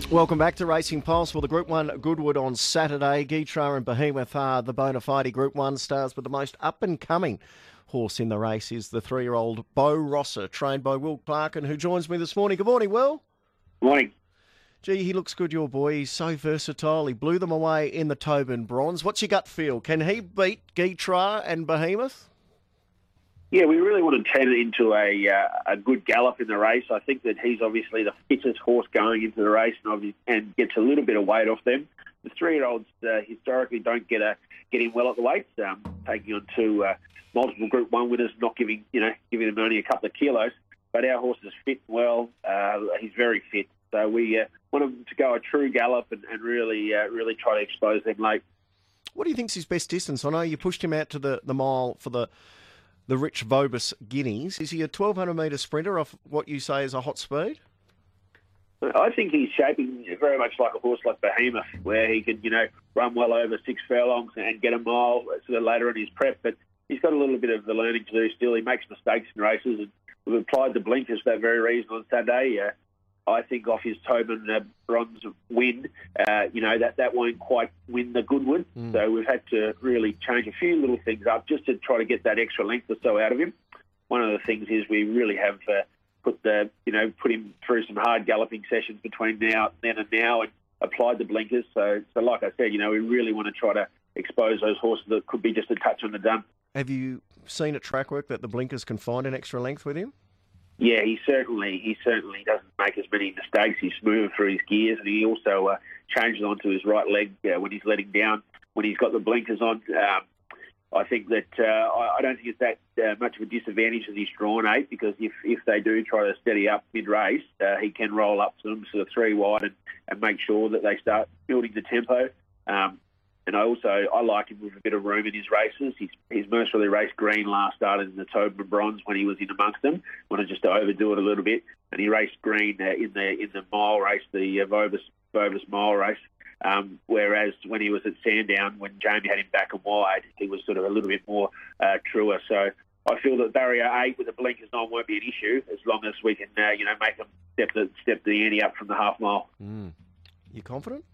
Welcome back to Racing Pulse. Well, the Group 1 Goodwood on Saturday. Geetra and Behemoth are the bona fide Group 1 stars, but the most up-and-coming horse in the race is the 3-year-old Beau Rosser, trained by Will Clarkin, who joins me this morning. Good morning, Will. Morning. Gee, he looks good, your boy. He's so versatile. He blew them away in the Tobin Bronze. What's your gut feel? Can he beat Geetra and Behemoth? Yeah, we really want to turn it into a good gallop in the race. I think that he's obviously the fittest horse going into the race and gets a little bit of weight off them. The 3-year-olds historically don't get in well at the weights, taking on two multiple Group 1 winners, not giving them only a couple of kilos. But our horse is fit and well. He's very fit. So we want him to go a true gallop and really try to expose them late. What do you think's his best distance? I know you pushed him out to the mile for the Rich Vobis Guineas. Is he a 1,200-metre sprinter off what you say is a hot speed? I think he's shaping very much like a horse like Behemoth, where he could, run well over 6 furlongs and get a mile sort of later in his prep. But he's got a little bit of the learning to do still. He makes mistakes in races, and we've applied the blinkers for that very reason on Saturday. I think off his Tobin bronze win, that won't quite win the Goodwood. So we've had to really change a few little things up just to try to get that extra length or so out of him. One of the things is we really have put him through some hard galloping sessions between then and now and applied the blinkers. So like I said, we really want to try to expose those horses that could be just a touch on the dun. Have you seen at track work that the blinkers can find an extra length with him? Yeah, he certainly doesn't make as many mistakes. He's smooth through his gears, and he also changes onto his right leg when he's letting down, when he's got the blinkers on. I think that I don't think it's that much of a disadvantage that he's drawn 8, because if they do try to steady up mid-race, he can roll up to them sort of 3 wide and make sure that they start building the tempo. And I like him with a bit of room in his races. He's most really raced green last started in the Tobin Bronze when he was in amongst them. Wanted just to overdo it a little bit, and he raced green in the mile race, the Vobis mile race. Whereas when he was at Sandown, when Jamie had him back and wide, he was sort of a little bit more truer. So I feel that barrier 8 with the blinkers on won't be an issue as long as we can make them step the ante up from the half mile. You confident?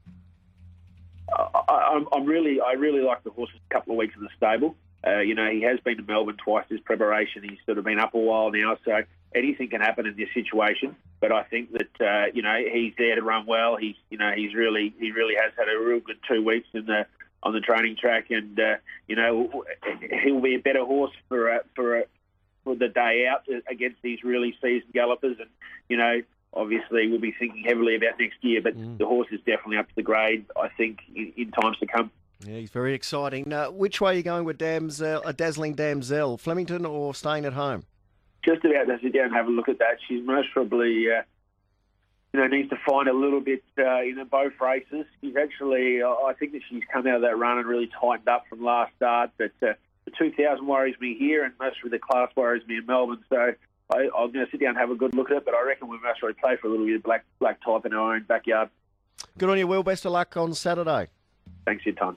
I really like the horse a couple of weeks in the stable. He has been to Melbourne twice this preparation. He's sort of been up a while now, so anything can happen in this situation. But I think that he's there to run well. He really has had a real good 2 weeks on the training track, and he'll be a better horse for the day out against these really seasoned gallopers. And obviously, we'll be thinking heavily about next year, but the horse is definitely up to the grade, I think, in times to come. Yeah, he's very exciting. Which way are you going with a Dazzling Damsel, Flemington or staying at home? Just about to sit down and have a look at that. She's most probably, needs to find a little bit in both races. She's actually, I think that she's come out of that run and really tightened up from last start, but the 2,000 worries me here, and most of the class worries me in Melbourne, so I'm going to sit down and have a good look at it, but I reckon we must really play for a little bit of black type in our own backyard. Good on you, Will. Best of luck on Saturday. Thanks for your time.